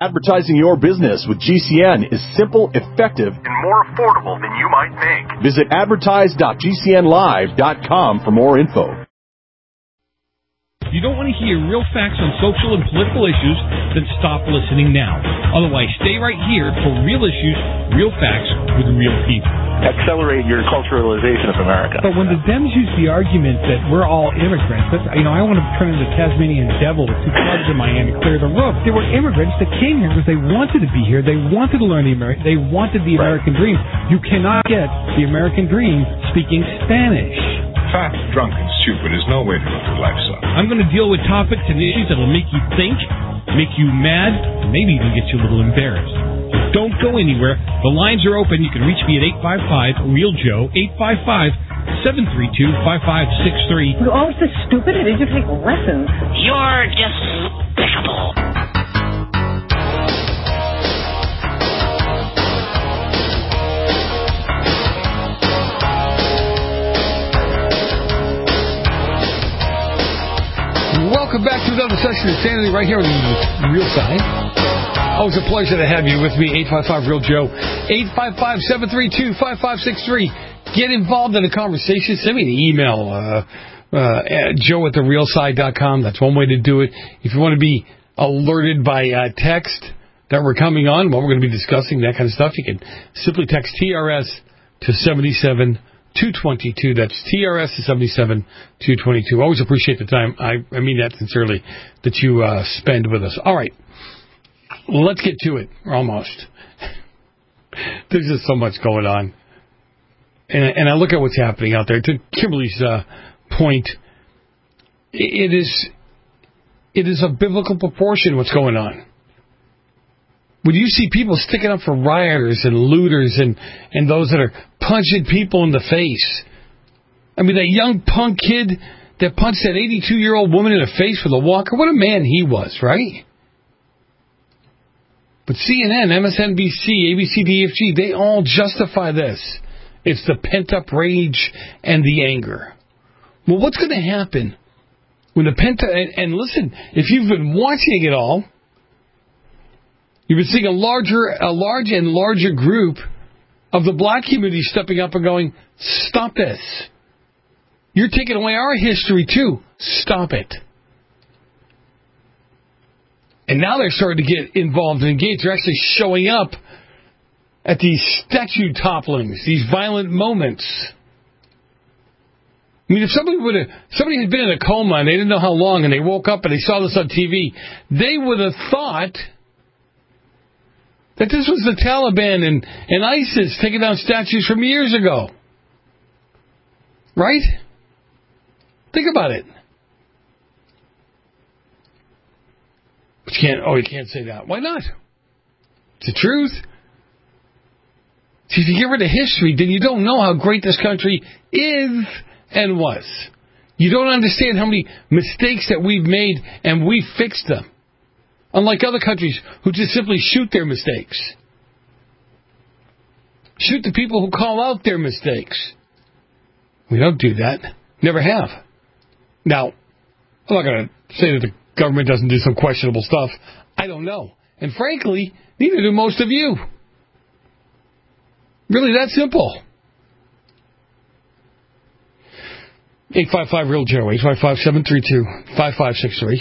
Advertising your business with GCN is simple, effective, and more affordable than you might think. Visit advertise.gcnlive.com for more info. You don't want to hear real facts on social and political issues? Then stop listening now. Otherwise, stay right here for real issues, real facts with real people. Accelerate your culturalization of America. But when the Dems use the argument that we're all immigrants, I want to turn into the Tasmanian devil with two clubs in my hand to clear the roof. There were immigrants that came here because they wanted to be here. They wanted to learn they wanted the American dream. You cannot get the American dream speaking Spanish. Fat, drunk, and stupid is no way to live your life, son. I'm going to deal with topics and issues that will make you think, make you mad, and maybe even get you a little embarrassed. So don't go anywhere. The lines are open. You can reach me at 855-REAL-JOE, 855-732-5563. You're always so stupid. I need you to take lessons. You're despicable. Welcome back to another session of Insanity right here on the Real Side. Always a pleasure to have you with me, 855-REAL-JOE, 855-732-5563. Get involved in the conversation. Send me an email, at joe@therealside.com. That's one way to do it. If you want to be alerted by text that we're coming on, what we're going to be discussing, that kind of stuff, you can simply text TRS to 77222. That's TRS to 77222. Always appreciate the time. I mean that sincerely, that you spend with us. All right. Let's get to it. Almost. There's just so much going on. And I look at what's happening out there. To Kimberly's point, it is of biblical proportion what's going on. When you see people sticking up for rioters and looters and those that are punching people in the face. I mean, that young punk kid that punched that 82-year-old woman in the face with a walker, what a man he was, right? But CNN, MSNBC, ABC, DFG, they all justify this. It's the pent-up rage and the anger. Well, what's going to happen when the and listen, if you've been watching it all, you've been seeing a large and larger group of the black community stepping up and going, stop this. You're taking away our history too. Stop it. And now they're starting to get involved and engaged. They're actually showing up at these statue topplings, these violent moments. I mean, if somebody had been in a coma and they didn't know how long and they woke up and they saw this on TV, they would have thought that this was the Taliban and ISIS taking down statues from years ago. Right? Think about it. But you can't say that. Why not? It's the truth. See, if you get rid of history, then you don't know how great this country is and was. You don't understand how many mistakes that we've made and we fixed them. Unlike other countries who just simply shoot their mistakes. Shoot the people who call out their mistakes. We don't do that. Never have. Now, I'm not going to say that the government doesn't do some questionable stuff. I don't know. And frankly, neither do most of you. Really that simple. 855-REAL-JOE, 855-732-5563.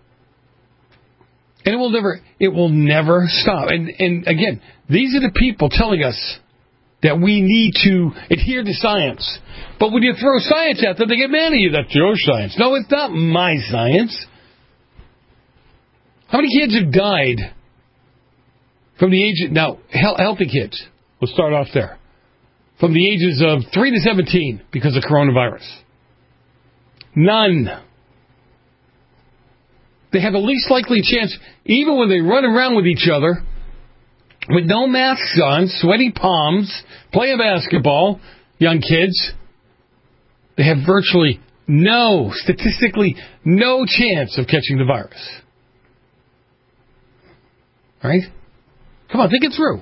And it will never stop. And again, these are the people telling us that we need to adhere to science. But when you throw science at them, they get mad at you. That's your science. No, it's not my science. How many kids have died from the age of... Now, healthy kids. We'll start off there. From the ages of 3 to 17 because of coronavirus. None. They have the least likely chance, even when they run around with each other, with no masks on, sweaty palms, playing basketball, young kids, they have statistically no chance of catching the virus. Right? Come on, think it through.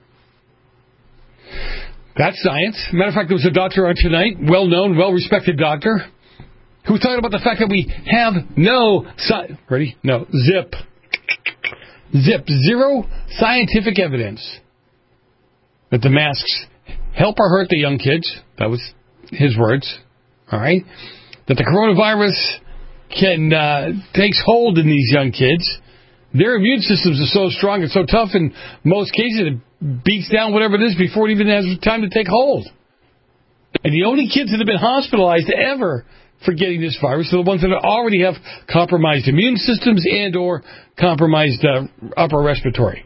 That's science. Matter of fact, there was a doctor on tonight, well-known, well-respected doctor, who was talking about the fact that we have no zip. Zip. Zero scientific evidence that the masks help or hurt the young kids. That was his words. All right? That the coronavirus takes hold in these young kids. Their immune systems are so strong and so tough in most cases it beats down whatever it is before it even has time to take hold. And the only kids that have been hospitalized ever for getting this virus are the ones that already have compromised immune systems and or compromised upper respiratory.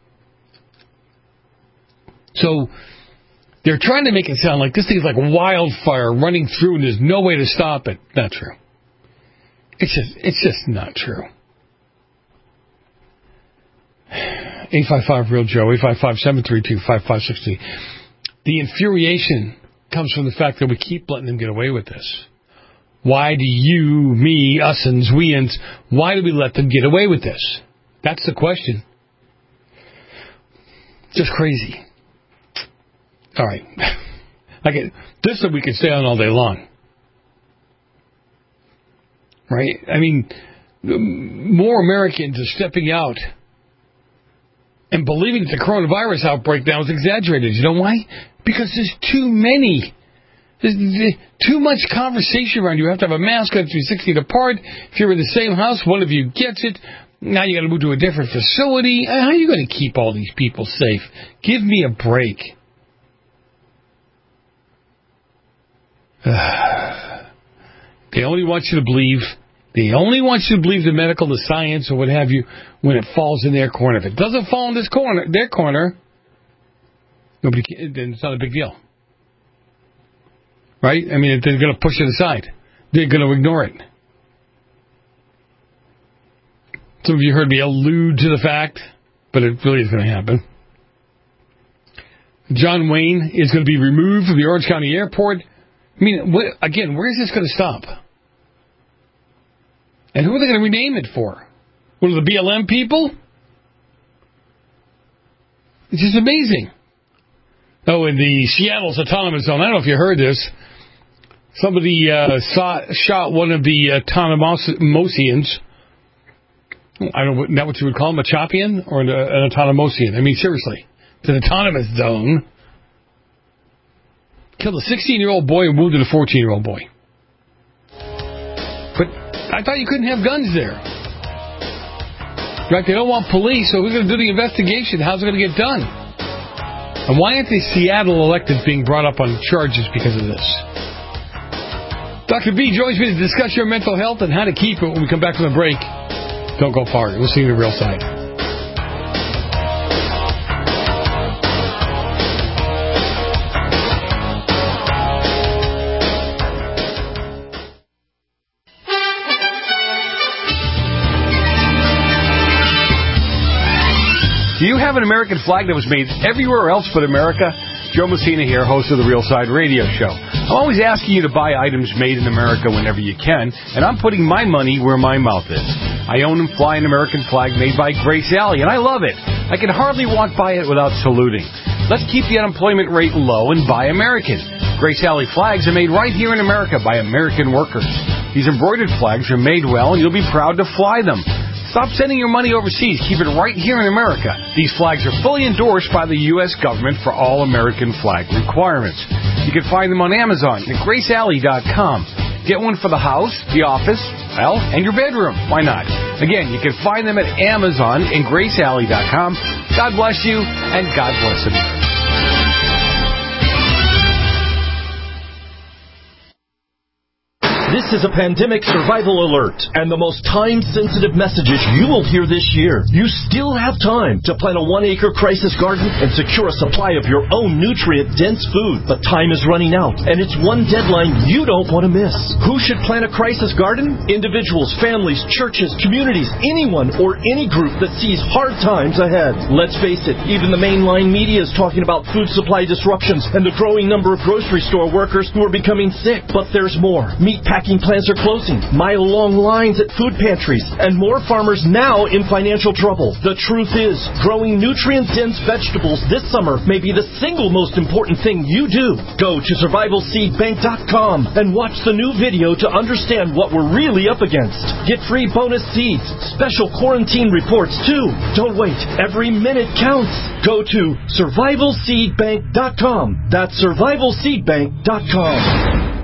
So they're trying to make it sound like this thing is like wildfire running through and there's no way to stop it. Not true. It's just not true. 855-REAL-JOE, 855-732-5560. The infuriation comes from the fact that we keep letting them get away with this. Why do you, me, us-ins, we-ins, why do we let them get away with this? That's the question. Just crazy. All right. This we could stay on all day long. Right? I mean, more Americans are stepping out and believing that the coronavirus outbreak now is exaggerated. You know why? Because there's too many. There's too much conversation around. You have to have a mask on 6 feet apart. If you're in the same house, one of you gets it. Now you got to move to a different facility. How are you going to keep all these people safe? Give me a break. They only want you to believe. They only want you to believe the medical, the science, or what have you, when it falls in their corner. If it doesn't fall in their corner, then it's not a big deal. Right? I mean, they're going to push it aside. They're going to ignore it. Some of you heard me allude to the fact, but it really is going to happen. John Wayne is going to be removed from the Orange County Airport. I mean, again, where is this going to stop? And who are they going to rename it for? One of the BLM people? It's just amazing. Oh, in the Seattle's autonomous zone, I don't know if you heard this. Somebody shot one of the autonomosians. I don't know, isn't that what you would call him, a Chopian or an autonomosian? I mean, seriously. It's an autonomous zone. Killed a 16-year-old boy and wounded a 14-year-old boy. But I thought you couldn't have guns there. Right? They don't want police, so who's going to do the investigation? How's it going to get done? And why aren't the Seattle electeds being brought up on charges because of this? Dr. B joins me to discuss your mental health and how to keep it when we come back from the break. Don't go far. We'll see you on the real side. Do you have an American flag that was made everywhere else but America? Joe Messina here, host of the Real Side Radio Show. I'm always asking you to buy items made in America whenever you can, and I'm putting my money where my mouth is. I own and fly an American flag made by Grace Alley, and I love it. I can hardly walk by it without saluting. Let's keep the unemployment rate low and buy American. Grace Alley flags are made right here in America by American workers. These embroidered flags are made well, and you'll be proud to fly them. Stop sending your money overseas. Keep it right here in America. These flags are fully endorsed by the U.S. government for all American flag requirements. You can find them on Amazon at GraceAlley.com. Get one for the house, the office, well, and your bedroom. Why not? Again, you can find them at Amazon and GraceAlley.com. God bless you, and God bless America. This is a pandemic survival alert and the most time-sensitive messages you will hear this year. You still have time to plant a 1-acre crisis garden and secure a supply of your own nutrient-dense food. But time is running out, and it's one deadline you don't want to miss. Who should plant a crisis garden? Individuals, families, churches, communities, anyone or any group that sees hard times ahead. Let's face it, even the mainline media is talking about food supply disruptions and the growing number of grocery store workers who are becoming sick. But there's more. Meatpacking packing plants are closing, mile-long lines at food pantries, and more farmers now in financial trouble. The truth is, growing nutrient-dense vegetables this summer may be the single most important thing you do. Go to survivalseedbank.com and watch the new video to understand what we're really up against. Get free bonus seeds, special quarantine reports too. Don't wait. Every minute counts. Go to survivalseedbank.com. That's survivalseedbank.com.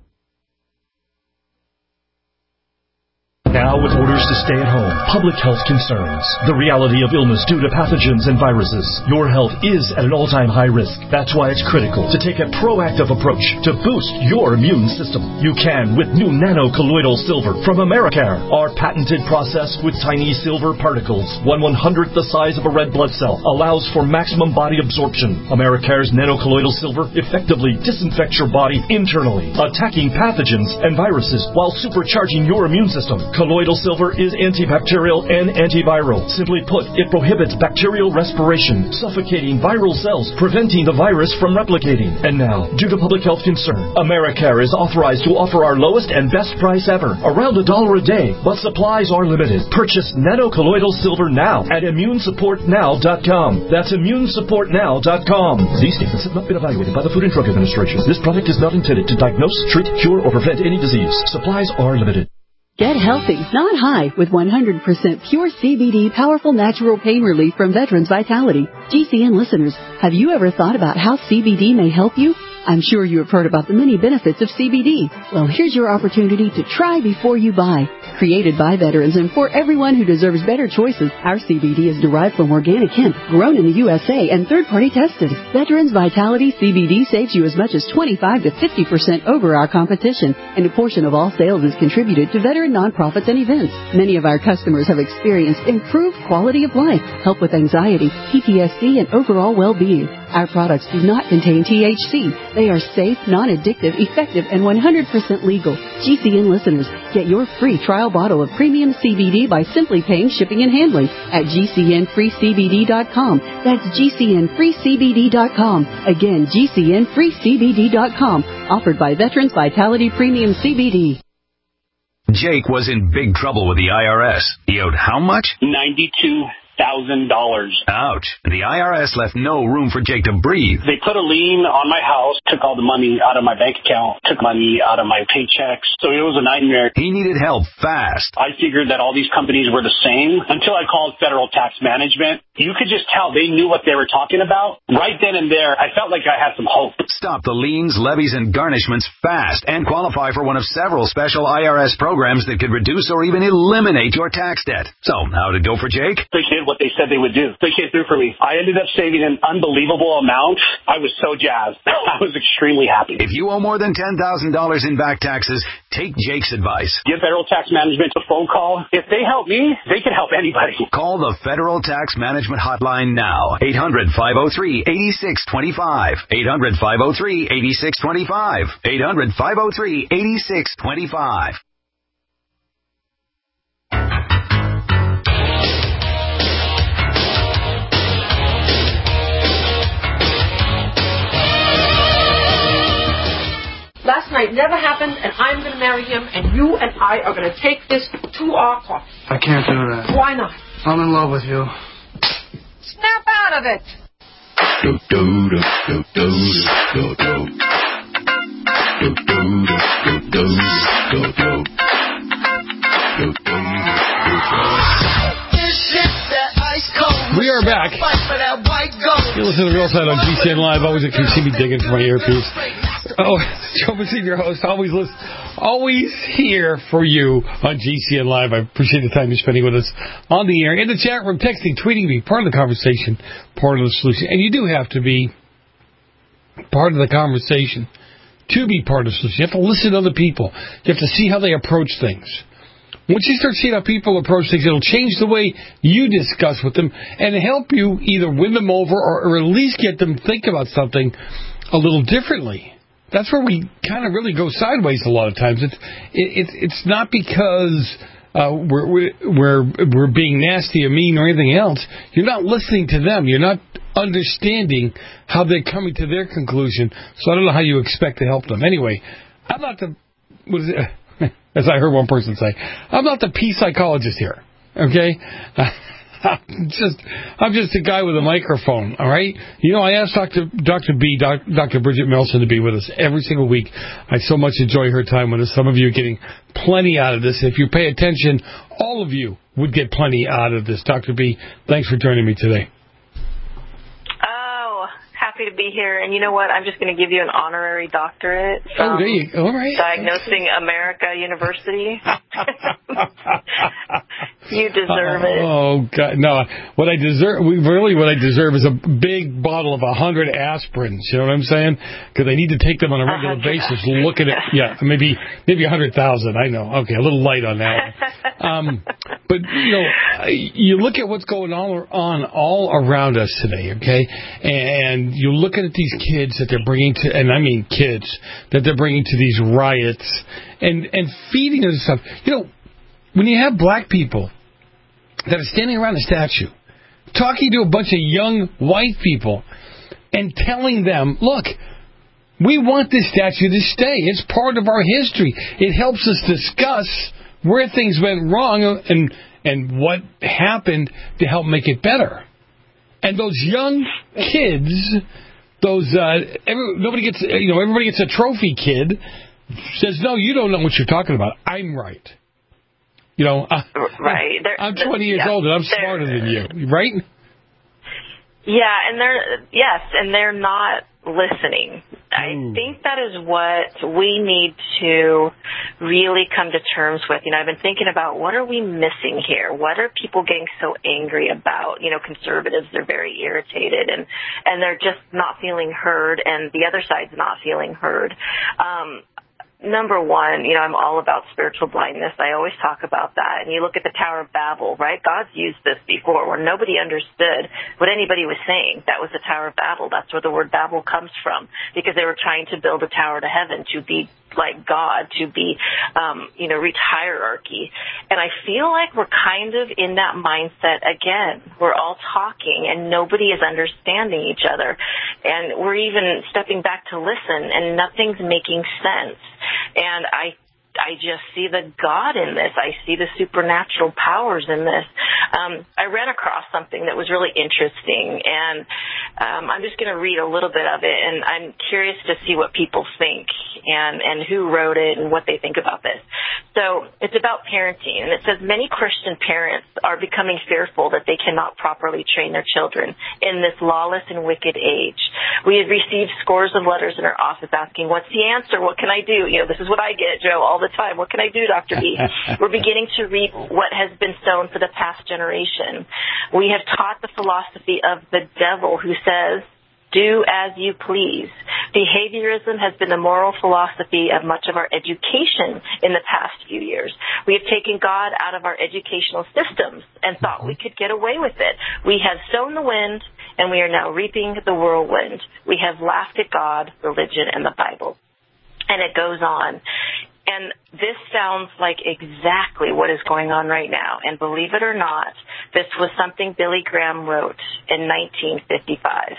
Now with orders to stay at home, public health concerns, the reality of illness due to pathogens and viruses, your health is at an all-time high risk. That's why it's critical to take a proactive approach to boost your immune system. You can with new nano-colloidal silver from Americare. Our patented process with tiny silver particles, 1/100th the size of a red blood cell, allows for maximum body absorption. Americare's nano-colloidal silver effectively disinfects your body internally, attacking pathogens and viruses while supercharging your immune system. Colloidal silver is antibacterial and antiviral. Simply put, it prohibits bacterial respiration, suffocating viral cells, preventing the virus from replicating. And now, due to public health concern, Americare is authorized to offer our lowest and best price ever, around $1 a day, but supplies are limited. Purchase nano-colloidal silver now at immunesupportnow.com. That's immunesupportnow.com. These statements have not been evaluated by the Food and Drug Administration. This product is not intended to diagnose, treat, cure, or prevent any disease. Supplies are limited. Get healthy, not high, with 100% pure CBD powerful natural pain relief from Veterans Vitality. GCN listeners, have you ever thought about how CBD may help you? I'm sure you have heard about the many benefits of CBD. Well, here's your opportunity to try before you buy. Created by veterans and for everyone who deserves better choices, our CBD is derived from organic hemp, grown in the USA, and third-party tested. Veterans Vitality CBD saves you as much as 25 to 50% over our competition, and a portion of all sales is contributed to veteran nonprofits and events. Many of our customers have experienced improved quality of life, help with anxiety, PTSD, and overall well-being. Our products do not contain THC. They are safe, non-addictive, effective, and 100% legal. GCN listeners, get your free trial bottle of premium CBD by simply paying shipping and handling at GCNFreeCBD.com. That's GCNFreeCBD.com. Again, GCNFreeCBD.com. Offered by Veterans Vitality Premium CBD. Jake was in big trouble with the IRS. He owed how much? $92,000. Ouch. The IRS left no room for Jake to breathe. They put a lien on my house, took all the money out of my bank account, took money out of my paychecks. So it was a nightmare. He needed help fast. I figured that all these companies were the same until I called Federal Tax Management. You could just tell they knew what they were talking about. Right then and there, I felt like I had some hope. Stop the liens, levies, and garnishments fast and qualify for one of several special IRS programs that could reduce or even eliminate your tax debt. So, how'd it go for Jake? They did what they said they would do. They came through for me. I ended up saving an unbelievable amount. I was so jazzed. I was extremely happy. If you owe more than $10,000 in back taxes, take Jake's advice. Give Federal Tax Management a phone call. If they help me, they can help anybody. Call the Federal Tax Management Hotline now. 800-503-8625. 800-503-8625. 800-503-8625. Last night never happened, and I'm going to marry him, and you and I are going to take this to our coffin. I can't do that. Why not? I'm in love with you. Snap out of it. We are back. You listen to the Real Side on GCN Live. Always you can see me digging for my earpiece. Oh, Joe Messina, your host, always here for you on GCN Live. I appreciate the time you're spending with us on the air, in the chat room, texting, tweeting me, part of the conversation, part of the solution. And you do have to be part of the conversation to be part of the solution. You have to listen to other people. You have to see how they approach things. Once you start seeing how people approach things, it'll change the way you discuss with them and help you either win them over or at least get them to think about something a little differently. That's where we kind of really go sideways a lot of times. It's not because we're being nasty or mean or anything else. You're not listening to them. You're not understanding how they're coming to their conclusion. So I don't know how you expect to help them. Anyway, I'm not the... What is it? as I heard one person say. I'm not the peace psychologist here, okay? I'm just a guy with a microphone, all right? You know, I asked Dr. Bridget Melson to be with us every single week. I so much enjoy her time with us. Some of you are getting plenty out of this. If you pay attention, all of you would get plenty out of this. Dr. B, thanks for joining me today. Happy to be here, and you know what? I'm just going to give you an honorary doctorate from there you go. All right. Diagnosing America University. You deserve it. Oh God, no! What I deserve is a big bottle of 100 aspirins. You know what I'm saying? Because I need to take them on a regular basis. Look at it. Maybe 100,000. I know. Okay, a little light on that one. But you know, you look at what's going on all around us today. Okay, and you're looking at these kids that they're bringing to, and I mean kids that they're bringing to these riots and feeding them stuff. You know, when you have black people that are standing around a statue, talking to a bunch of young white people and telling them, look, we want this statue to stay. It's part of our history. It helps us discuss where things went wrong and what happened to help make it better. And those young kids, everybody gets a trophy kid, says, no, you don't know what you're talking about. I'm right. You know, right. I'm 20 years old and I'm smarter than you, right? Yeah, and they're not listening. I think that is what we need to really come to terms with. You know, I've been thinking about what are we missing here? What are people getting so angry about? You know, conservatives, they're very irritated and they're just not feeling heard, and the other side's not feeling heard. Number one, you know, I'm all about spiritual blindness. I always talk about that. And you look at the Tower of Babel, right? God's used this before where nobody understood what anybody was saying. That was the Tower of Babel. That's where the word Babel comes from, because they were trying to build a tower to heaven to be like God, to be, reach hierarchy. And I feel like we're kind of in that mindset again. We're all talking and nobody is understanding each other. And we're even stepping back to listen and nothing's making sense. And I just see the God in this. I see the supernatural powers in this. I ran across something that was really interesting, and I'm just going to read a little bit of it, and I'm curious to see what people think and who wrote it and what they think about this. So it's about parenting, and it says many Christian parents are becoming fearful that they cannot properly train their children in this lawless and wicked age. We have received scores of letters in our office asking, what's the answer? What can I do? You know, this is what I get, Joe, all the time. What can I do, Dr. B? We're beginning to reap what has been sown for the past generation. We have taught the philosophy of the devil who says, do as you please. Behaviorism has been the moral philosophy of much of our education in the past few years. We have taken God out of our educational systems and thought we could get away with it. We have sown the wind, and we are now reaping the whirlwind. We have laughed at God, religion, and the Bible. And it goes on. And this sounds like exactly what is going on right now. And believe it or not, this was something Billy Graham wrote in 1955.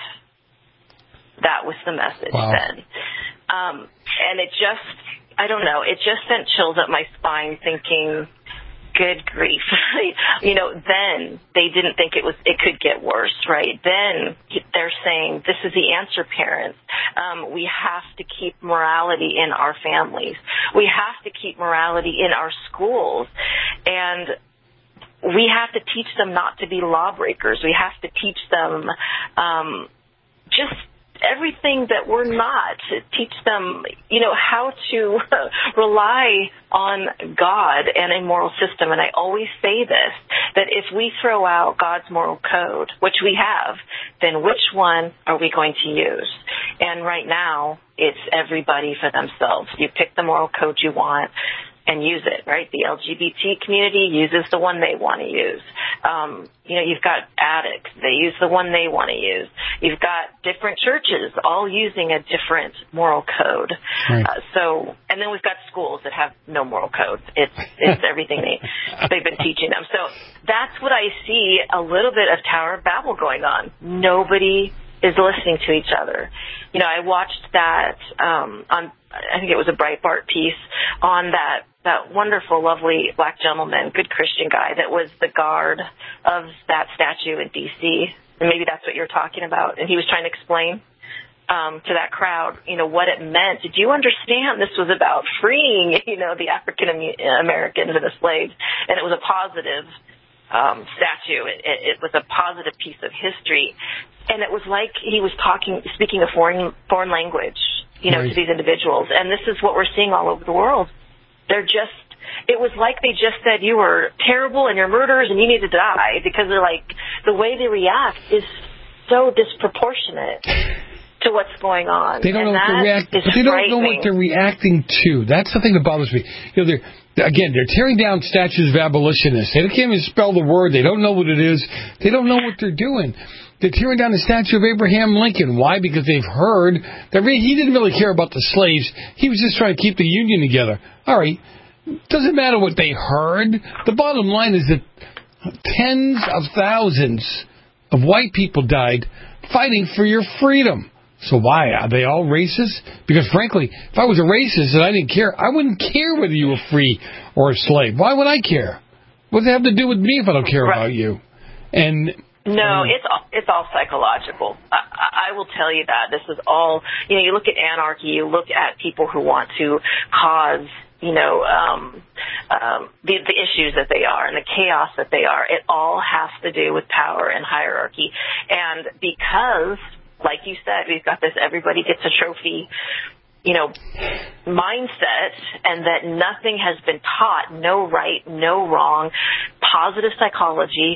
That was the message then. And it just, I don't know, it just sent chills up my spine thinking, good grief. You know, then they didn't think it could get worse, right? Then they're saying, this is the answer, parents. We have to keep morality in our families. We have to keep morality in our schools. And we have to teach them not to be lawbreakers. We have to teach them just everything that we're not, to teach them, you know, how to rely on God and a moral system. And I always say this, that if we throw out God's moral code, which we have, then which one are we going to use? And right now, it's everybody for themselves. You pick the moral code you want and use it, right? The LGBT community uses the one they want to use. You know, you've got addicts. They use the one they want to use. You've got different churches all using a different moral code. Right. And then we've got schools that have no moral code. It's everything they've been teaching them. So that's what I see, a little bit of Tower of Babel going on. Nobody is listening to each other. You know, I watched that on, I think it was a Breitbart piece on that wonderful, lovely black gentleman, good Christian guy that was the guard of that statue in D.C., and maybe that's what you're talking about. And he was trying to explain to that crowd, you know, what it meant. Did you understand this was about freeing, you know, the African Americans and the slaves? And it was a positive statue. It was a positive piece of history. And it was like he was speaking a foreign language, you know, to these individuals. And this is what we're seeing all over the world. It was like they just said you were terrible and you're murderers and you need to die, because they're like, the way they react is so disproportionate to what's going on. They don't know what to react. They don't know what they're reacting to. That's the thing that bothers me. You know, they're tearing down statues of abolitionists. They can't even spell the word. They don't know what it is. They don't know what they're doing. They're tearing down the statue of Abraham Lincoln. Why? Because they've heard that he didn't really care about the slaves. He was just trying to keep the Union together. All right. Doesn't matter what they heard. The bottom line is that tens of thousands of white people died fighting for your freedom. So why? Are they all racist? Because frankly, if I was a racist and I didn't care, I wouldn't care whether you were free or a slave. Why would I care? What does it have to do with me if I don't care about you? No, it's all psychological. I will tell you that. This is all, you know, you look at anarchy, you look at people who want to cause, you know, the issues that they are and the chaos that they are. It all has to do with power and hierarchy. And because, like you said, we've got this everybody gets a trophy, you know, mindset, and that nothing has been taught, no right, no wrong, positive psychology.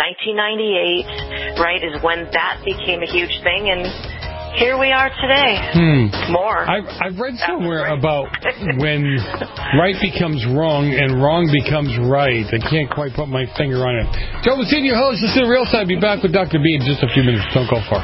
1998, right, is when that became a huge thing, and here we are today. More. I've read somewhere about when right becomes wrong and wrong becomes right. I can't quite put my finger on it. Joe Messina, your host. This is The Real Side. Be back with Dr. B in just a few minutes. Don't go far.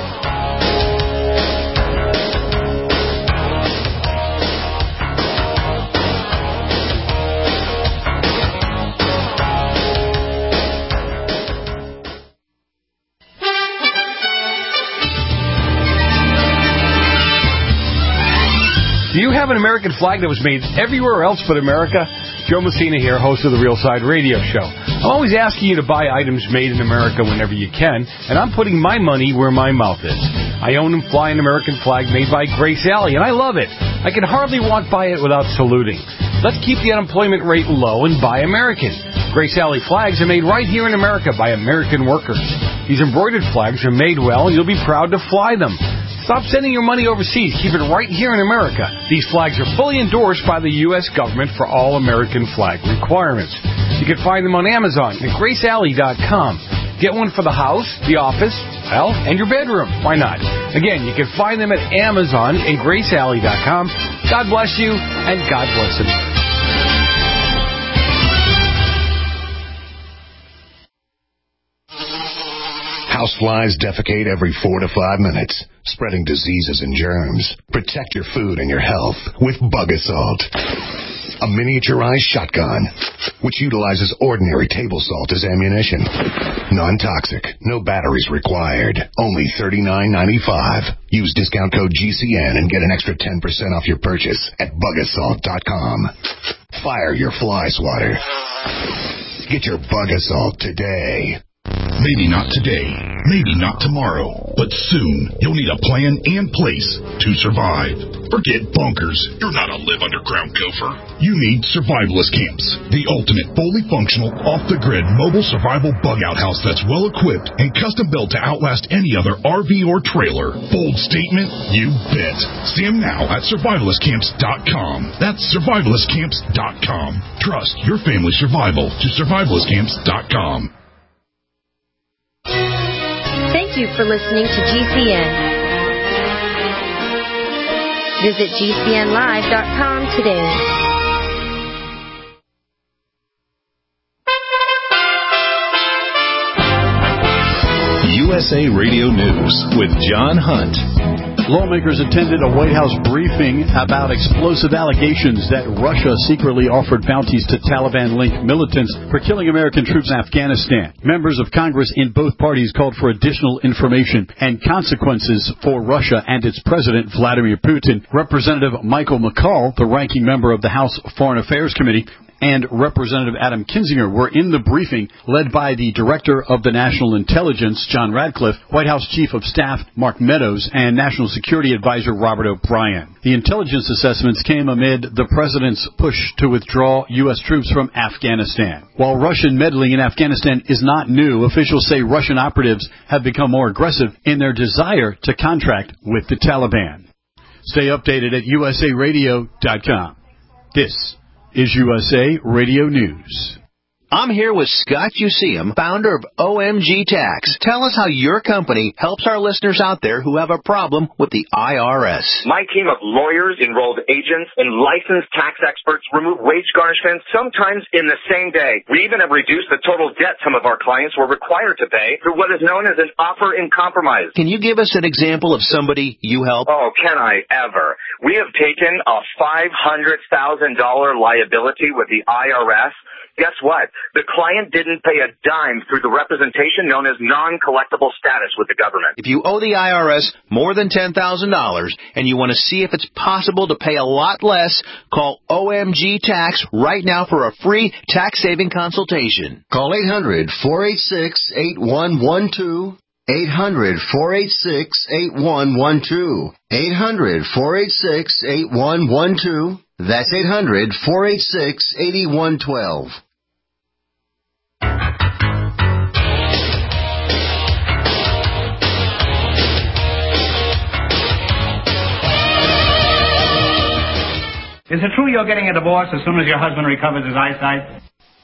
Do you have an American flag that was made everywhere else but America? Joe Messina here, host of the Real Side Radio Show. I'm always asking you to buy items made in America whenever you can, and I'm putting my money where my mouth is. I own and fly an American flag made by Grace Alley, and I love it. I can hardly walk by it without saluting. Let's keep the unemployment rate low and buy American. Grace Alley flags are made right here in America by American workers. These embroidered flags are made well, and you'll be proud to fly them. Stop sending your money overseas. Keep it right here in America. These flags are fully endorsed by the U.S. government for all American flag requirements. You can find them on Amazon at GraceAlley.com. Get one for the house, the office, well, and your bedroom. Why not? Again, you can find them at Amazon and GraceAlley.com. God bless you, and God bless America. Houseflies defecate every 4 to 5 minutes, spreading diseases and germs. Protect your food and your health with Bug Assault, a miniaturized shotgun which utilizes ordinary table salt as ammunition. Non-toxic, no batteries required, only $39.95. Use discount code GCN and get an extra 10% off your purchase at bugassault.com. Fire your fly swatter. Get your Bug Assault today. Maybe not today, maybe not tomorrow, but soon you'll need a plan and place to survive. Forget bunkers. You're not a live underground gopher. You need Survivalist Camps, the ultimate fully functional, off-the-grid mobile survival bug-out house that's well-equipped and custom-built to outlast any other RV or trailer. Bold statement? You bet. See them now at survivalistcamps.com. That's survivalistcamps.com. Trust your family's survival to survivalistcamps.com. Thank you for listening to GCN. Visit GCNlive.com today. USA Radio News with John Hunt. Lawmakers attended a White House briefing about explosive allegations that Russia secretly offered bounties to Taliban-linked militants for killing American troops in Afghanistan. Members of Congress in both parties called for additional information and consequences for Russia and its president, Vladimir Putin. Representative Michael McCaul, the ranking member of the House Foreign Affairs Committee, and Representative Adam Kinzinger were in the briefing led by the Director of the National Intelligence, John Radcliffe, White House Chief of Staff, Mark Meadows, and National Security Advisor Robert O'Brien. The intelligence assessments came amid the President's push to withdraw U.S. troops from Afghanistan. While Russian meddling in Afghanistan is not new, officials say Russian operatives have become more aggressive in their desire to contract with the Taliban. Stay updated at usaradio.com. This is USA Radio News. I'm here with Scott Useum, founder of OMG Tax. Tell us how your company helps our listeners out there who have a problem with the IRS. My team of lawyers, enrolled agents, and licensed tax experts remove wage garnishments sometimes in the same day. We even have reduced the total debt some of our clients were required to pay through what is known as an offer in compromise. Can you give us an example of somebody you help? Oh, can I ever? We have taken a $500,000 liability with the IRS. Guess what? The client didn't pay a dime through the representation known as non-collectible status with the government. If you owe the IRS more than $10,000 and you want to see if it's possible to pay a lot less, call OMG Tax right now for a free tax-saving consultation. Call 800-486-8112. 800-486-8112. 800-486-8112. That's 800-486-8112. Is it true you're getting a divorce as soon as your husband recovers his eyesight?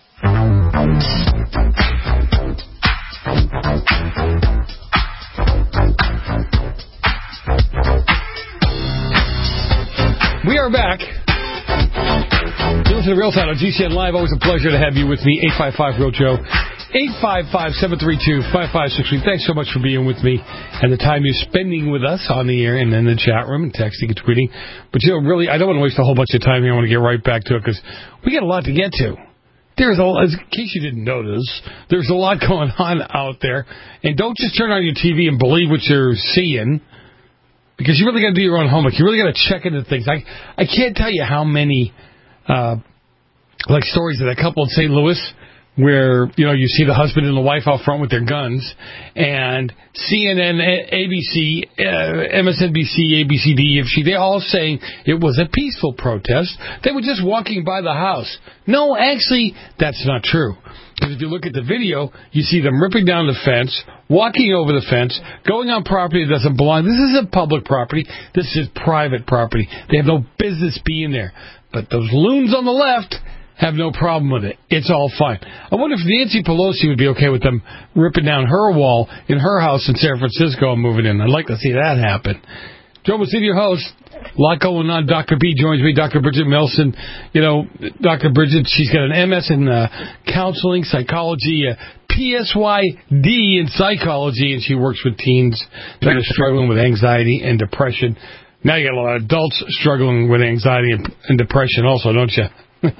We are back. Listen to Real Time on GCN Live. Always a pleasure to have you with me. 855-REAL-JOE. 855-732-5563. Thanks so much for being with me and the time you're spending with us on the air and in the chat room and texting and tweeting. But, really, I don't want to waste a whole bunch of time here. I want to get right back to it because we got a lot to get to. In case you didn't notice, there's a lot going on out there. And don't just turn on your TV and believe what you're seeing, because you really got to do your own homework. You really got to check into things. I can't tell you how many stories of that couple in St. Louis where, you see the husband and the wife out front with their guns, and CNN, ABC, MSNBC, ABCD, they all saying it was a peaceful protest. They were just walking by the house. No, actually, that's not true. Because if you look at the video, you see them ripping down the fence, walking over the fence, going on property that doesn't belong. This isn't public property. This is private property. They have no business being there. But those loons on the left have no problem with it. It's all fine. I wonder if Nancy Pelosi would be okay with them ripping down her wall in her house in San Francisco and moving in. I'd like to see that happen. Joe Messina, your host. A lot going on. Dr. B joins me, Dr. Bridget Melson. Dr. Bridget, she's got an MS in counseling, psychology, PSYD in psychology, and she works with teens that are struggling with anxiety and depression. Now you got a lot of adults struggling with anxiety and depression also, don't you?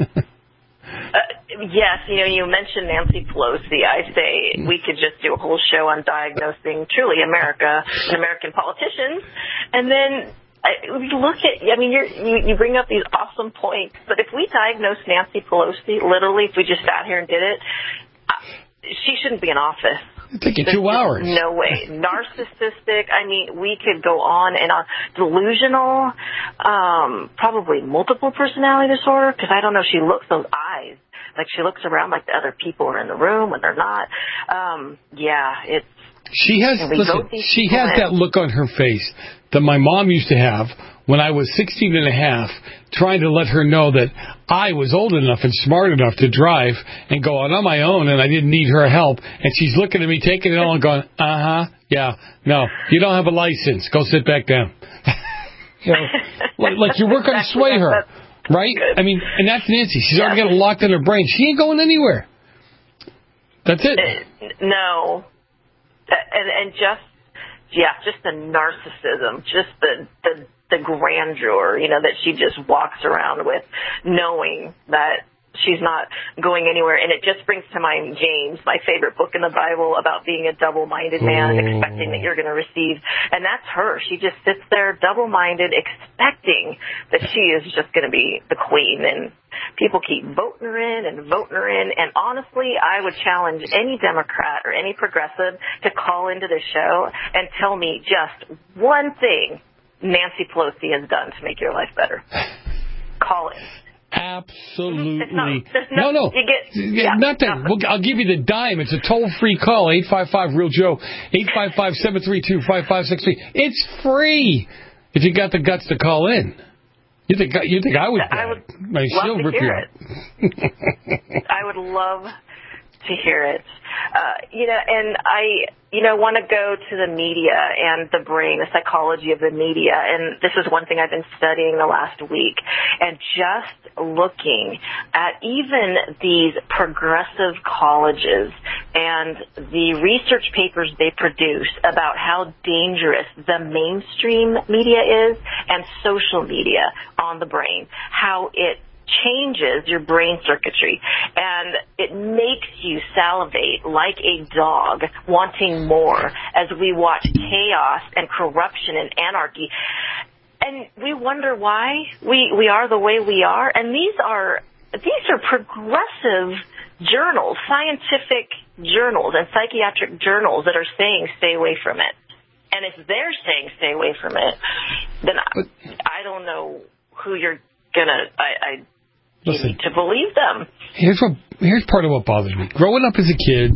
Yes, you mentioned Nancy Pelosi. I say we could just do a whole show on diagnosing truly America and American politicians. And then we look at, you bring up these awesome points, but if we diagnosed Nancy Pelosi, literally, if we just sat here and did it, she shouldn't be in office. It'd take you 2 hours. No way. Narcissistic. We could go on and on. Delusional. Probably multiple personality disorder, because I don't know. She looks, those eyes, like she looks around like the other people are in the room when they're not. It's. She has that look on her face that my mom used to have when I was 16 and a half, trying to let her know that I was old enough and smart enough to drive and go on my own and I didn't need her help. And she's looking at me, taking it all and going, yeah, no, you don't have a license. Go sit back down. Like you work on to sway her, right? And that's Nancy. She's already got it locked in her brain. She ain't going anywhere. That's it. No. And just just the narcissism, just the grandeur, that she just walks around with, knowing that she's not going anywhere. And it just brings to mind James, my favorite book in the Bible, about being a double-minded man and expecting that you're going to receive. And that's her. She just sits there double-minded, expecting that she is just going to be the queen. And people keep voting her in and voting her in. And honestly, I would challenge any Democrat or any progressive to call into the show and tell me just one thing Nancy Pelosi has done to make your life better. Call it. Absolutely. No. You get nothing. Well, I'll give you the dime. It's a toll-free call, 855-REAL-JOE, 855-732-5563. It's free if you got the guts to call in. You think I would? I would love to hear it. I would love to hear it. And I want to go to the media and the brain, the psychology of the media. And this is one thing I've been studying the last week. And just looking at even these progressive colleges and the research papers they produce about how dangerous the mainstream media is and social media on the brain, how it changes your brain circuitry, and it makes you salivate like a dog wanting more as we watch chaos and corruption and anarchy. And we wonder why we are the way we are. And these are progressive journals, scientific journals and psychiatric journals that are saying stay away from it. And if they're saying stay away from it, then I don't know who you're gonna you need to believe them. Here's part of what bothers me. Growing up as a kid,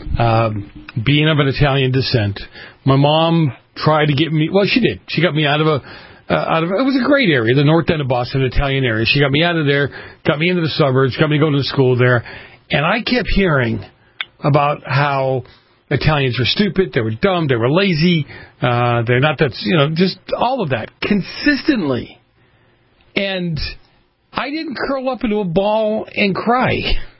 being of an Italian descent, my mom tried to get me. Well, she did. She got me out of it was a great area, the north end of Boston, Italian area. She got me out of there, got me into the suburbs, got me going to school there, and I kept hearing about how Italians were stupid, they were dumb, they were lazy, they're not that, just all of that consistently. And I didn't curl up into a ball and cry.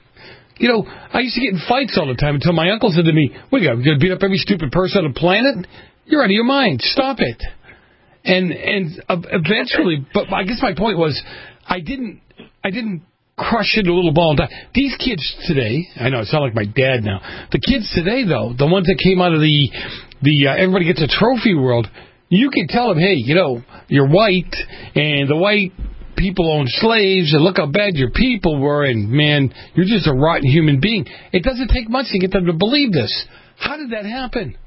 I used to get in fights all the time until my uncle said to me, "What, you're going to beat up every stupid person on the planet? You're out of your mind. Stop it." And eventually, but I guess my point was, I didn't crush into a little ball and die. These kids today, I know I sound like my dad now. The kids today, though, the ones that came out of the everybody gets a trophy world, you can tell them, hey, you're white, and the white people owned slaves, and look how bad your people were, and man, you're just a rotten human being. It doesn't take much to get them to believe this. How did that happen?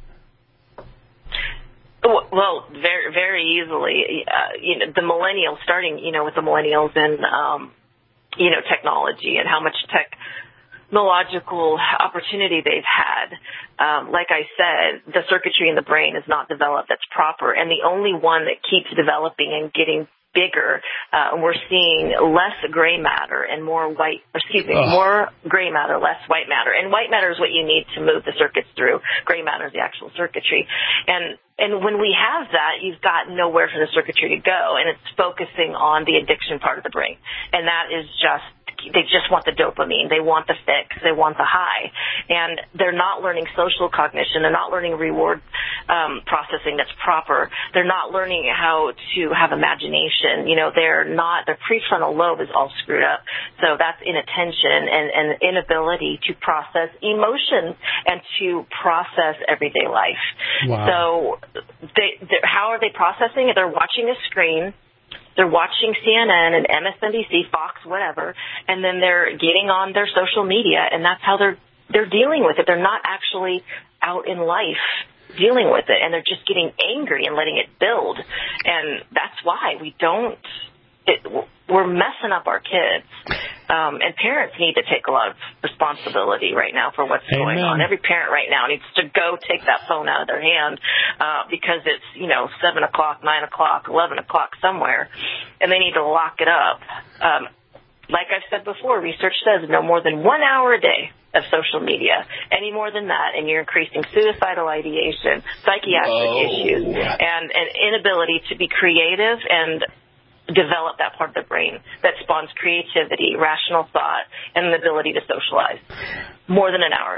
Well, very, very easily. The millennials, starting, with the millennials and, technology and how much technological opportunity they've had. Like I said, the circuitry in the brain is not developed that's proper, and the only one that keeps developing and getting bigger, we're seeing less gray matter and more more gray matter, less white matter. And white matter is what you need to move the circuits through. Gray matter is the actual circuitry. And when we have that, you've got nowhere for the circuitry to go, and it's focusing on the addiction part of the brain. And that is they just want the dopamine. They want the fix. They want the high. And they're not learning social cognition. They're not learning reward processing that's proper. They're not learning how to have imagination. Their prefrontal lobe is all screwed up. So that's inattention and inability to process emotions and to process everyday life. Wow. So how are they processing it? They're watching a screen. They're watching CNN and MSNBC, Fox, whatever, and then they're getting on their social media, and that's how they're dealing with it. They're not actually out in life dealing with it, and they're just getting angry and letting it build. And that's why we're messing up our kids. And parents need to take a lot of responsibility right now for what's going on. Every parent right now needs to go take that phone out of their hand because it's, 7 o'clock, 9 o'clock, 11 o'clock somewhere, and they need to lock it up. Like I've said before, research says no more than 1 hour a day of social media. Any more than that, and you're increasing suicidal ideation, psychiatric issues, and an inability to be creative and develop that part of the brain that spawns creativity, rational thought, and the ability to socialize. More than an hour a day.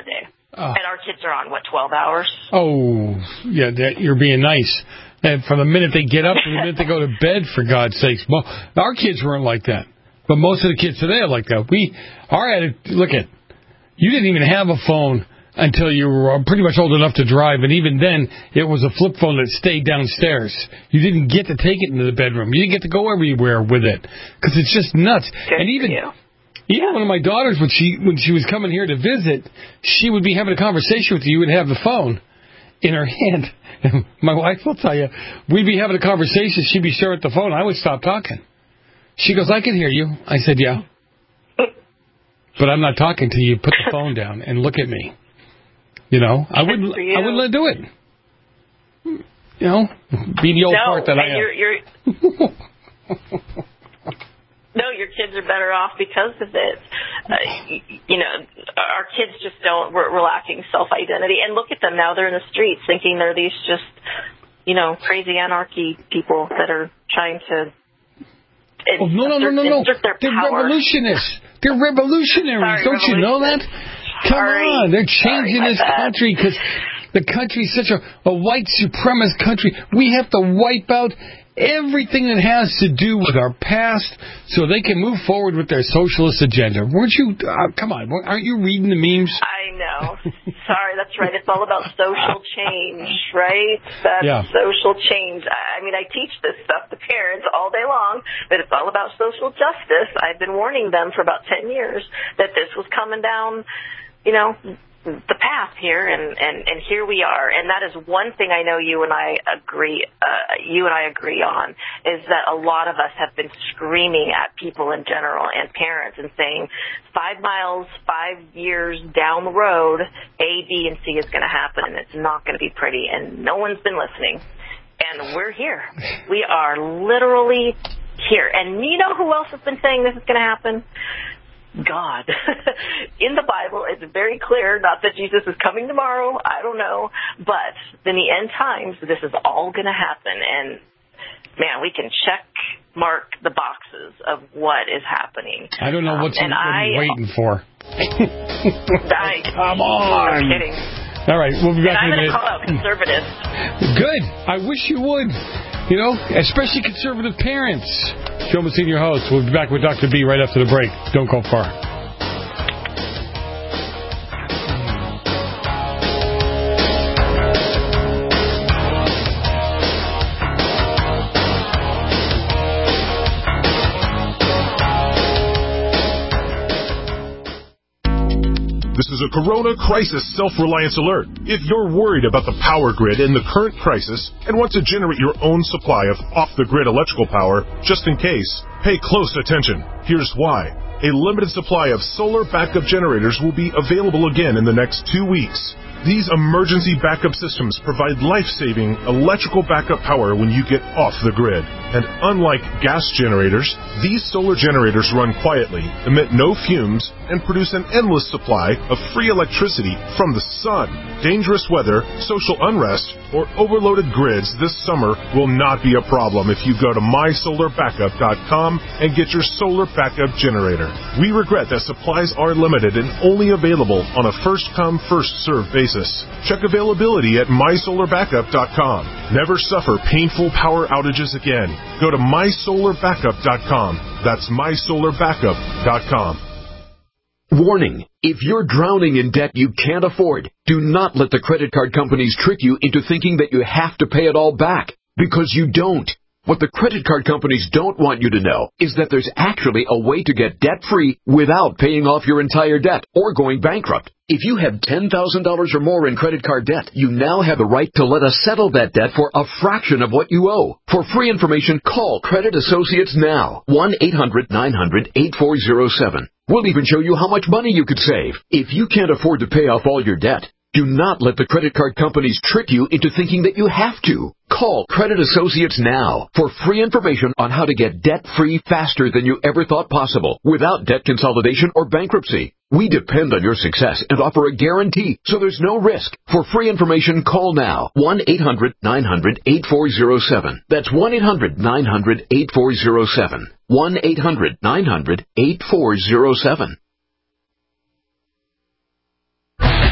And our kids are on, 12 hours? Oh, yeah, you're being nice. And from the minute they get up to the minute they go to bed, for God's sakes. Well, our kids weren't like that. But most of the kids today are like that. You didn't even have a phone until you were pretty much old enough to drive, and even then, it was a flip phone that stayed downstairs. You didn't get to take it into the bedroom. You didn't get to go everywhere with it, because it's just nuts. Good and even for one of my daughters, when she was coming here to visit, she would be having a conversation with you and have the phone in her hand. And my wife will tell you, we'd be having a conversation, she'd be staring at the phone, I would stop talking. She goes, I can hear you. I said, yeah. But I'm not talking to you. Put the phone down and look at me. You know, I wouldn't let her do it. You know, be the old part that I am. No, your kids are better off because of it. Our kids just don't. We're lacking self-identity. And look at them now; they're in the streets, thinking they're these just, crazy anarchy people that are trying to. No! They're revolutionists. They're revolutionaries. Don't you know that? Come on, they're changing this country because the country's such a white supremacist country. We have to wipe out everything that has to do with our past so they can move forward with their socialist agenda. Weren't you? Come on, aren't you reading the memes? I know. Sorry, that's right. It's all about social change, right? That's social change. I mean, I teach this stuff to parents all day long, but it's all about social justice. I've been warning them for about 10 years that this was coming down, the path here, and here we are. And that is one thing I know you and I agree on, is that a lot of us have been screaming at people in general and parents and saying 5 miles, 5 years down the road, A, B, and C is going to happen, and it's not going to be pretty, and no one's been listening. And we're here. We are literally here. And you know who else has been saying this is going to happen? God. In the Bible, it's very clear, not that Jesus is coming tomorrow, I don't know, but in the end times, this is all going to happen, and man, we can check mark the boxes of what is happening. I don't know what you're waiting for. Come on. No kidding. All right, we'll be back in a minute. I'm going to call out conservatives. Good. I wish you would. Especially conservative parents. Joe Messina, your host. We'll be back with Dr. B right after the break. Don't go far. This is a Corona Crisis Self-Reliance Alert. If you're worried about the power grid in the current crisis and want to generate your own supply of off-the-grid electrical power, just in case, pay close attention. Here's why. A limited supply of solar backup generators will be available again in the next 2 weeks. These emergency backup systems provide life-saving electrical backup power when you get off the grid. And unlike gas generators, these solar generators run quietly, emit no fumes, and produce an endless supply of free electricity from the sun. Dangerous weather, social unrest, or overloaded grids this summer will not be a problem if you go to mysolarbackup.com and get your solar backup generator. We regret that supplies are limited and only available on a first-come, first-served basis. Check availability at mysolarbackup.com. Never suffer painful power outages again. Go to mysolarbackup.com. That's mysolarbackup.com. Warning. If you're drowning in debt you can't afford, do not let the credit card companies trick you into thinking that you have to pay it all back, because you don't. What the credit card companies don't want you to know is that there's actually a way to get debt-free without paying off your entire debt or going bankrupt. If you have $10,000 or more in credit card debt, you now have the right to let us settle that debt for a fraction of what you owe. For free information, call Credit Associates now. 1-800-900-8407. We'll even show you how much money you could save. If you can't afford to pay off all your debt, do not let the credit card companies trick you into thinking that you have to. Call Credit Associates now for free information on how to get debt-free faster than you ever thought possible without debt consolidation or bankruptcy. We depend on your success and offer a guarantee, so there's no risk. For free information, call now. 1-800-900-8407. That's 1-800-900-8407. 1-800-900-8407.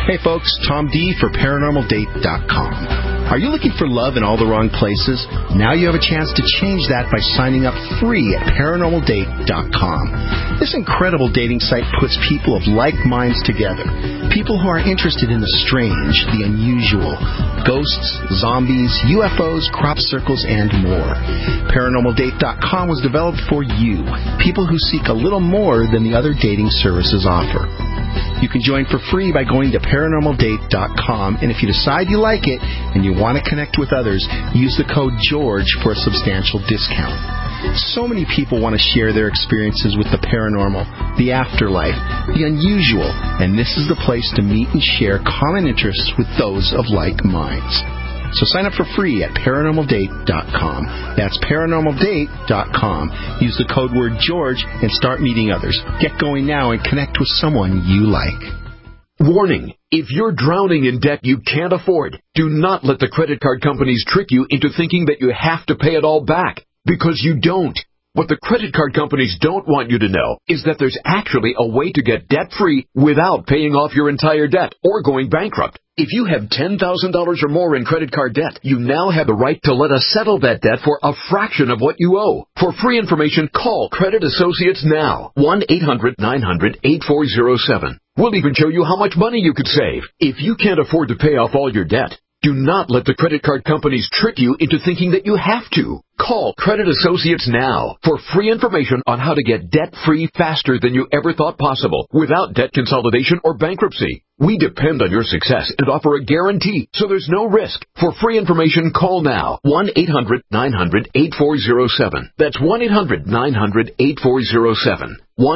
Hey folks, Tom D for ParanormalDate.com. Are you looking for love in all the wrong places? Now you have a chance to change that by signing up free at ParanormalDate.com. This incredible dating site puts people of like minds together. People who are interested in the strange, the unusual, ghosts, zombies, UFOs, crop circles, and more. ParanormalDate.com was developed for you, people who seek a little more than the other dating services offer. You can join for free by going to ParanormalDate.com, and if you decide you like it and you want to connect with others, use the code GEORGE for a substantial discount. So many people want to share their experiences with the paranormal, the afterlife, the unusual, and this is the place to meet and share common interests with those of like minds. So sign up for free at ParanormalDate.com. That's ParanormalDate.com. Use the code word GEORGE and start meeting others. Get going now and connect with someone you like. Warning. If you're drowning in debt you can't afford, do not let the credit card companies trick you into thinking that you have to pay it all back, because you don't. What the credit card companies don't want you to know is that there's actually a way to get debt-free without paying off your entire debt or going bankrupt. If you have $10,000 or more in credit card debt, you now have the right to let us settle that debt for a fraction of what you owe. For free information, call Credit Associates now. 1-800-900-8407. We'll even show you how much money you could save. If you can't afford to pay off all your debt, do not let the credit card companies trick you into thinking that you have to. Call Credit Associates now for free information on how to get debt-free faster than you ever thought possible without debt consolidation or bankruptcy. We depend on your success and offer a guarantee, so there's no risk. For free information, call now. 1-800-900-8407. That's 1-800-900-8407.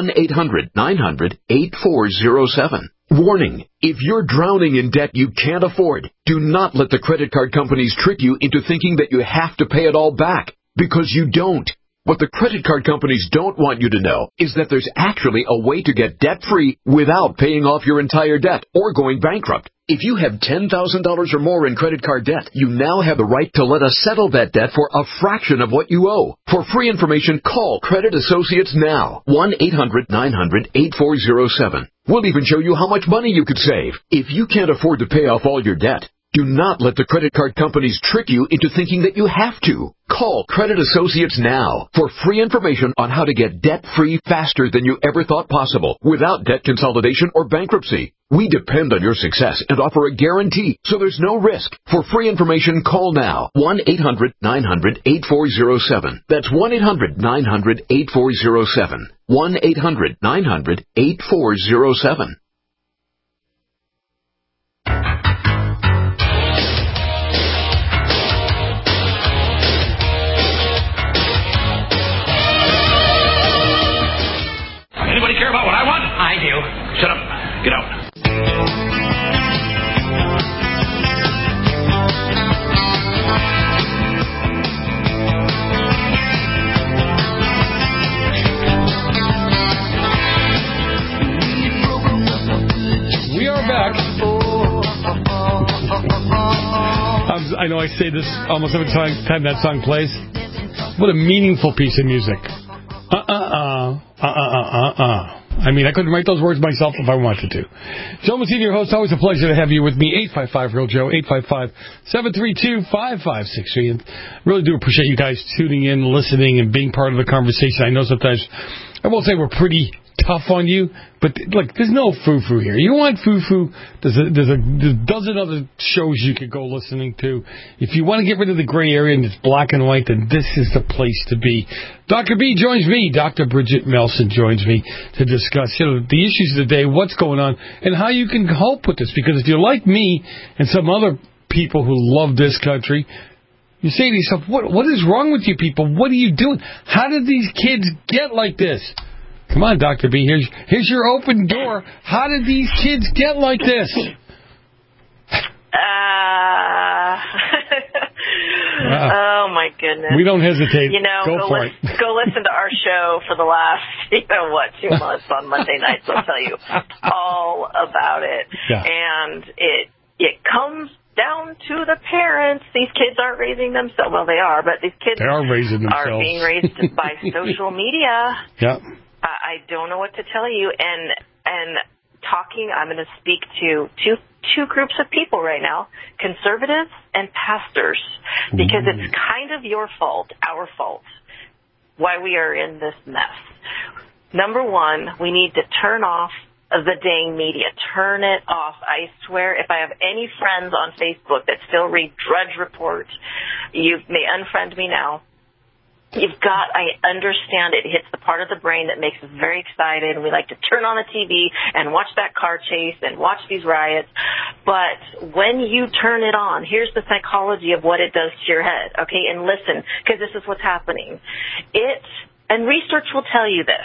1-800-900-8407. Warning. If you're drowning in debt you can't afford, do not let the credit card companies trick you into thinking that you have to pay it all back, because you don't. What the credit card companies don't want you to know is that there's actually a way to get debt-free without paying off your entire debt or going bankrupt. If you have $10,000 or more in credit card debt, you now have the right to let us settle that debt for a fraction of what you owe. For free information, call Credit Associates now. 1-800-900-8407. We'll even show you how much money you could save. If you can't afford to pay off all your debt, do not let the credit card companies trick you into thinking that you have to. Call Credit Associates now for free information on how to get debt-free faster than you ever thought possible without debt consolidation or bankruptcy. We depend on your success and offer a guarantee, so there's no risk. For free information, call now. 1-800-900-8407. That's 1-800-900-8407. 1-800-900-8407. Anybody care about what I want? I do. Shut up. Get out. We are back. I know I say this almost every time that song plays. What a meaningful piece of music. I mean, I couldn't write those words myself if I wanted to. Joe Messina, your host. Always a pleasure to have you with me. 855-REAL-JOE, 855-732-5563. And really do appreciate you guys tuning in, listening, and being part of the conversation. I know sometimes, I won't say we're pretty tough on you, but look, there's no foo-foo here. You want foo-foo, there's a dozen other shows you could go listening to. If you want to get rid of the gray area and it's black and white, then this is the place to be. Dr. B joins me. Dr. Bridget Melson joins me to discuss the issues of the day, what's going on, and how you can cope with this. Because if you're like me and some other people who love this country, you say to yourself, what is wrong with you people? What are you doing? How did these kids get like this? Come on, Dr. B, here's your open door. How did these kids get like this? Oh, my goodness. We don't hesitate. Go for it. Go listen to our show for the last, 2 months on Monday nights. I'll tell you all about it. Yeah. And it comes down to the parents. These kids aren't raising themselves. Well, they are, but these kids are being raised by social media. Yeah. I don't know what to tell you. And talking, I'm going to speak to two groups of people right now, conservatives and pastors, because it's kind of your fault, our fault, why we are in this mess. Number one, we need to turn off the dang media. Turn it off. I swear, if I have any friends on Facebook that still read Drudge Report, you may unfriend me now. I understand it hits the part of the brain that makes us very excited, and we like to turn on the TV and watch that car chase and watch these riots. But when you turn it on, here's the psychology of what it does to your head, okay? And listen, because this is what's happening. And research will tell you this.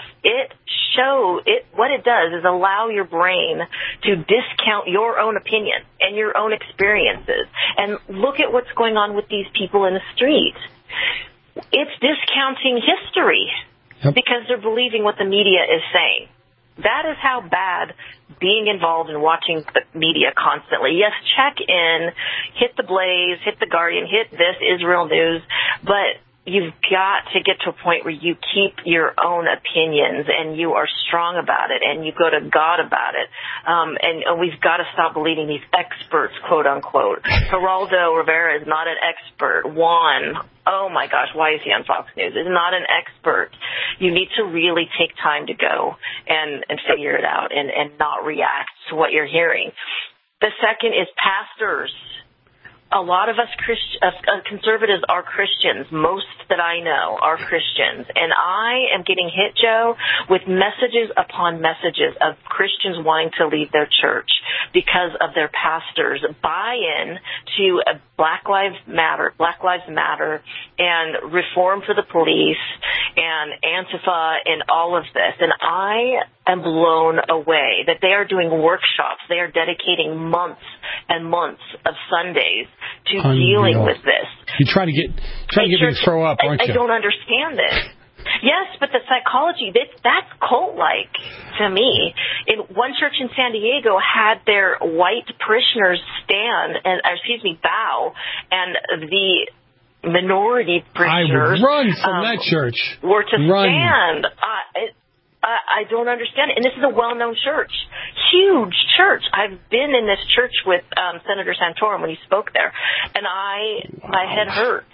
What it does is allow your brain to discount your own opinion and your own experiences. And look at what's going on with these people in the street. It's discounting history because they're believing what the media is saying. That is how bad being involved in watching the media constantly. Yes, check in, hit the Blaze, hit the Guardian, hit this, Israel News, but you've got to get to a point where you keep your own opinions and you are strong about it and you go to God about it. And we've got to stop believing these experts, quote unquote. Geraldo Rivera is not an expert. Juan, oh my gosh, why is he on Fox News? Is not an expert. You need to really take time to go and figure it out and not react to what you're hearing. The second is pastors. A lot of us conservatives are Christians. Most that I know are Christians. And I am getting hit, Joe, with messages upon messages of Christians wanting to leave their church because of their pastors' buy-in to Black Lives Matter, and reform for the police and Antifa and all of this. And I am blown away that they are doing workshops. They are dedicating months and months of Sundays to dealing with this. You're trying to get me to throw up, aren't you? I don't understand this. Yes, but the psychology, that's cult-like to me. In one church in San Diego had their white parishioners bow, and the minority parishioners I would run from that church. Were to stand. I don't understand it. And this is a well-known church. Huge church. I've been in this church with Senator Santorum when he spoke there. And my head hurts.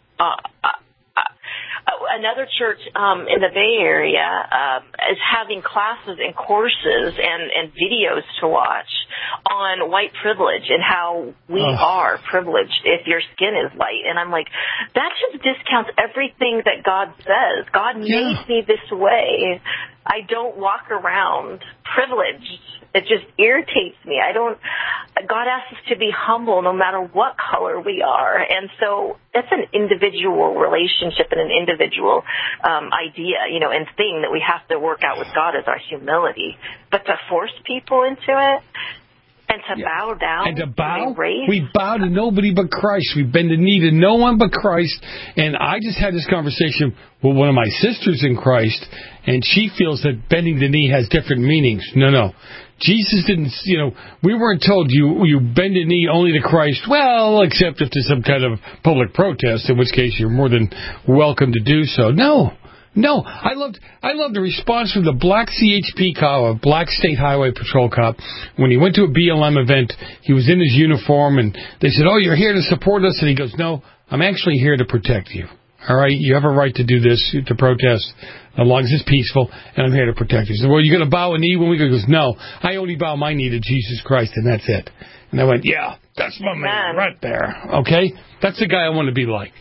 Another church in the Bay Area is having classes and courses and videos to watch on white privilege and how we are privileged if your skin is light. And I'm like, that just discounts everything that God says. God made me this way. I don't walk around privileged. It just irritates me. God asks us to be humble no matter what color we are. And so that's an individual relationship and an individual idea, and thing that we have to work out with God is our humility. But to force people into it and to bow down. And to bow? We bow to nobody but Christ. We bend the knee to no one but Christ. And I just had this conversation with one of my sisters in Christ, and she feels that bending the knee has different meanings. No. Jesus didn't, we weren't told you bend the knee only to Christ, well, except if there's some kind of public protest, in which case you're more than welcome to do so. No. I loved the response from the black CHP cop, a black State Highway Patrol cop, when he went to a BLM event. He was in his uniform, and they said, "Oh, you're here to support us," and he goes, "No, I'm actually here to protect you. All right, you have a right to do this, to protest, as long as it's peaceful, and I'm here to protect you." He said, "Well, you're going to bow a knee when we go?" He goes, "No, I only bow my knee to Jesus Christ, and that's it." And I went, "Yeah, that's my man right there." Okay, that's the guy I want to be like.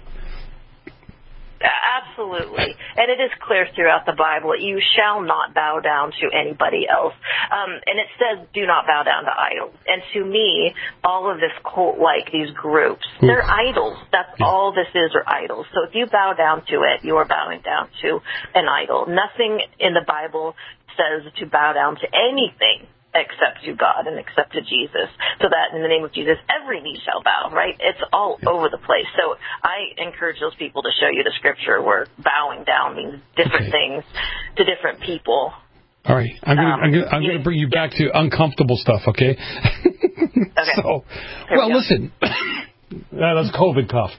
Absolutely. And it is clear throughout the Bible, you shall not bow down to anybody else. And it says, do not bow down to idols. And to me, all of this cult-like, these groups, they're idols. That's all this is, are idols. So if you bow down to it, you are bowing down to an idol. Nothing in the Bible says to bow down to anything except to God and except to Jesus, so that in the name of Jesus, every knee shall bow, right? It's all over the place. So I encourage those people to show you the scripture where bowing down means different things to different people. All right. I'm going to bring you back to uncomfortable stuff, okay? Okay. So, well, listen. That's COVID cough.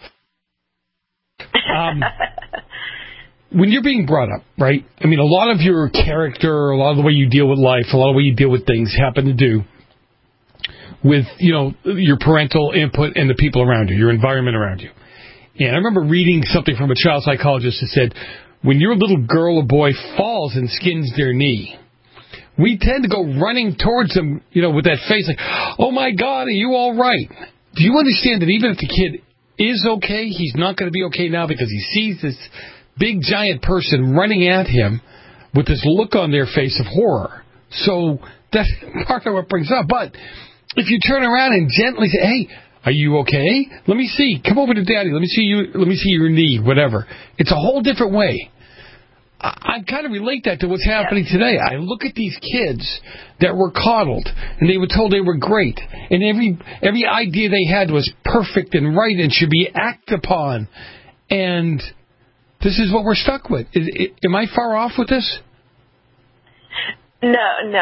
When you're being brought up, right, I mean, a lot of your character, a lot of the way you deal with life, a lot of the way you deal with things happen to do with, your parental input and the people around you, your environment around you. And I remember reading something from a child psychologist that said, when your little girl or boy falls and skins their knee, we tend to go running towards them, with that face like, oh, my God, are you all right? Do you understand that even if the kid is okay, he's not going to be okay now because he sees this big, giant person running at him with this look on their face of horror? So that's part of what brings up. But if you turn around and gently say, hey, are you okay? Let me see. Come over to Daddy. Let me see you. Let me see your knee, whatever. It's a whole different way. I kind of relate that to what's happening today. I look at these kids that were coddled, and they were told they were great, and every idea they had was perfect and right and should be acted upon. And this is what we're stuck with. Am I far off with this? No.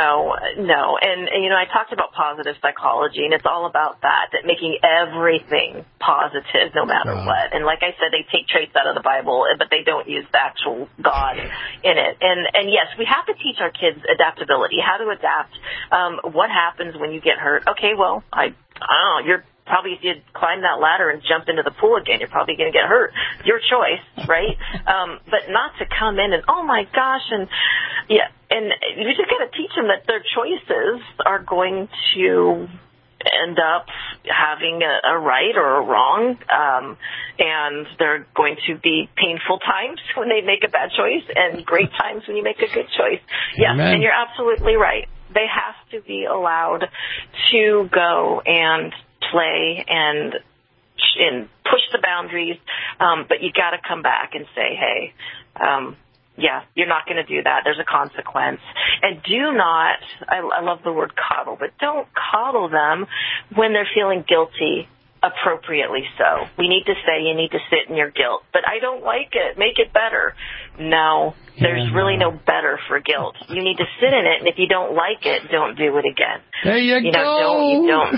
And I talked about positive psychology, and it's all about that making everything positive no matter what. And like I said, they take traits out of the Bible, but they don't use the actual God in it. And yes, we have to teach our kids adaptability, how to adapt. What happens when you get hurt? Okay, well, I don't know, you're probably, if you climb that ladder and jump into the pool again, you're probably going to get hurt. Your choice, right? But not to come in and, oh my gosh, and you just got to teach them that their choices are going to end up having a right or a wrong, and there are going to be painful times when they make a bad choice and great times when you make a good choice. Yes, and you're absolutely right. They have to be allowed to go and play and push the boundaries, but you got to come back and say, hey, you're not going to do that. There's a consequence. And do not, I love the word coddle, but don't coddle them when they're feeling guilty appropriately so. We need to say you need to sit in your guilt. But I don't like it. Make it better. No, there's really no better for guilt. You need to sit in it, and if you don't like it, don't do it again. There you go.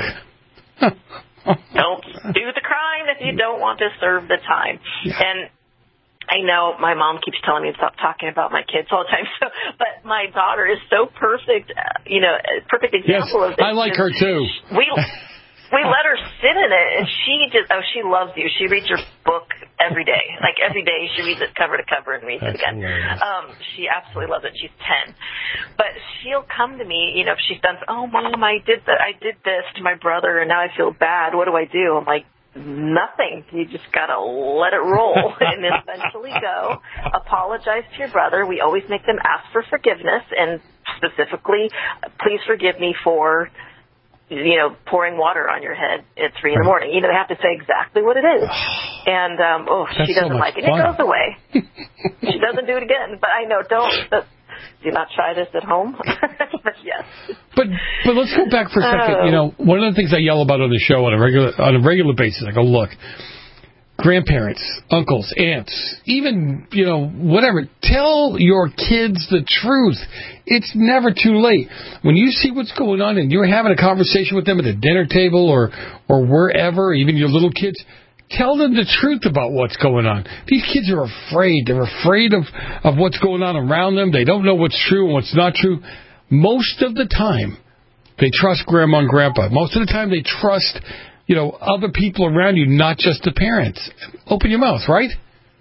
Don't do the crime if you don't want to serve the time. Yeah. And I know my mom keeps telling me to stop talking about my kids all the time. But my daughter is so perfect, a perfect example of this. I like her too. We let her sit in it, and she loves you. She reads your book every day. Like every day she reads it cover to cover and reads it again. She absolutely loves it. She's 10. But she'll come to me, if she's done, oh, Mom, I did this to my brother, and now I feel bad. What do I do? I'm like, nothing. You just got to let it roll and eventually go. Apologize to your brother. We always make them ask for forgiveness, and specifically, please forgive me for pouring water on your head at 3 a.m. They have to say exactly what it is. And, she doesn't like it. It goes away. She doesn't do it again. But I know, do not try this at home. But yes. But let's go back for a second. One of the things I yell about on the show on a regular basis, I go, look, grandparents, uncles, aunts, even, whatever, tell your kids the truth. It's never too late. When you see what's going on and you're having a conversation with them at a dinner table or wherever, even your little kids, tell them the truth about what's going on. These kids are afraid. They're afraid of what's going on around them. They don't know what's true and what's not true. Most of the time, they trust Grandma and Grandpa. Most of the time, they trust other people around you, not just the parents. Open your mouth, right?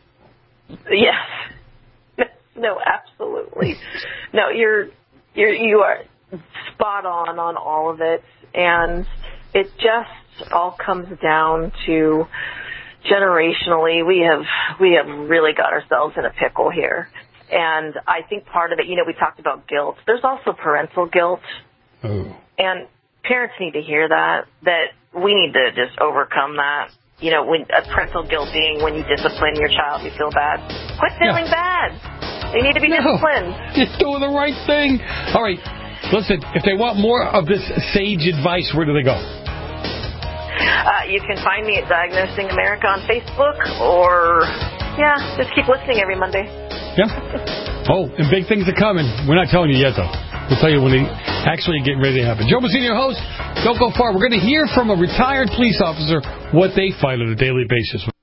Yes. No, absolutely. No, you are spot on all of it, and it just all comes down to generationally we have really got ourselves in a pickle here. And I think part of it, we talked about guilt. There's also parental guilt. Oh. And parents need to hear that we need to just overcome that. When a parental guilt being when you discipline your child, you feel bad. Quit feeling bad. They need to be disciplined. You're doing the right thing. All right. Listen, if they want more of this sage advice, where do they go? You can find me at Diagnosing America on Facebook, or, just keep listening every Monday. Yeah. Oh, and big things are coming. We're not telling you yet, though. We'll tell you when they actually get ready to happen. Joe Messina, your host. Don't go far. We're going to hear from a retired police officer what they find on a daily basis.